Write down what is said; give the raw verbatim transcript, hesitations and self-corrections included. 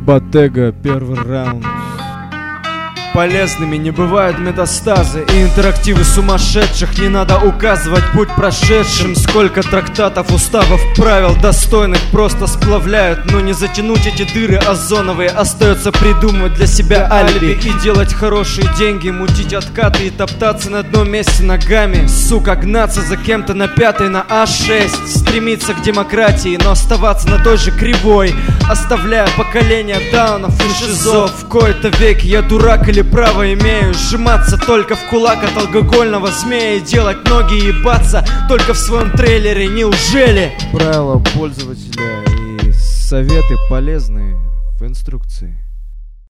Bottega, первый раунд. Полезными не бывают метастазы и интерактивы сумасшедших. Не надо указывать путь прошедшим. Сколько трактатов, уставов, правил достойных просто сплавляют. Но не затянуть эти дыры озоновые. Остается придумывать для себя алиби и делать хорошие деньги, мутить откаты и топтаться на одном месте ногами. Сука, гнаться за кем-то на пятой, на а шесть. Стремиться к демократии, но оставаться на той же кривой, оставляя поколение даунов и шизов. В кои-то веки я дурак или право имею сжиматься только в кулак от алкогольного змея и делать ноги ебаться только в своем трейлере. Неужели? Правила пользователя и советы полезные в инструкции.